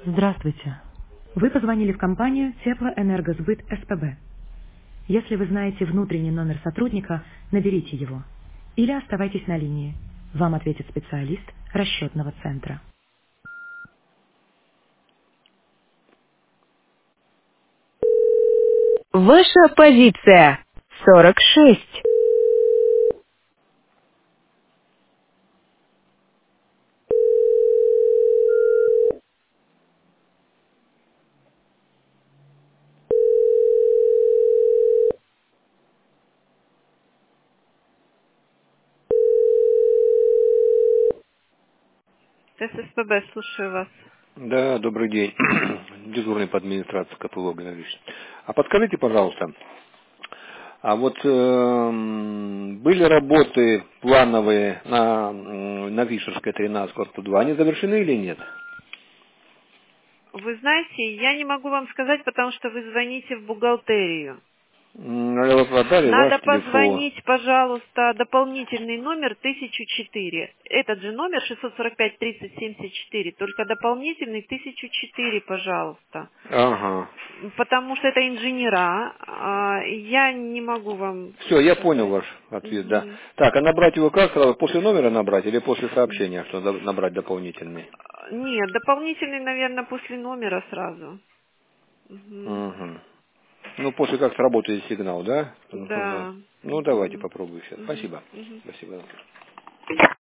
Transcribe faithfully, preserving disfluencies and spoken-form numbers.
Здравствуйте. Вы позвонили в компанию Теплоэнергосбыт СПБ. Если вы знаете внутренний номер сотрудника, наберите его. Или оставайтесь на линии. Вам ответит специалист расчетного центра. Ваша позиция сорок шесть. ТССПБ, слушаю вас. Да, добрый день. Дежурный по администрации КПВ Ганович. А подскажите, пожалуйста, а вот эм, были работы плановые на, м, на Вишерской тринадцать, корпус два, они завершены или нет? Вы знаете, я не могу вам сказать, потому что вы звоните в бухгалтерию. М, Вы продали ваш Надо телефон. позвонить, пожалуйста, дополнительный номер тысяча четыре. Этот же номер шестьсот сорок пять тридцать семьдесят четыре, только дополнительный тысяча четыре, пожалуйста. Ага. Потому что это инженера. а, Я не могу вам Все, я понял сказать. ваш ответ, да. Мгм. Так, а набрать его как сразу? После номера набрать или после сообщения, что до- набрать дополнительный? Нет, дополнительный, наверное, после номера сразу. Мгм. Угу. Ну, после как сработает сигнал, да? Ну, Да. ну, давайте Мгм. попробую сейчас. Мгм. Спасибо. Мгм. Спасибо.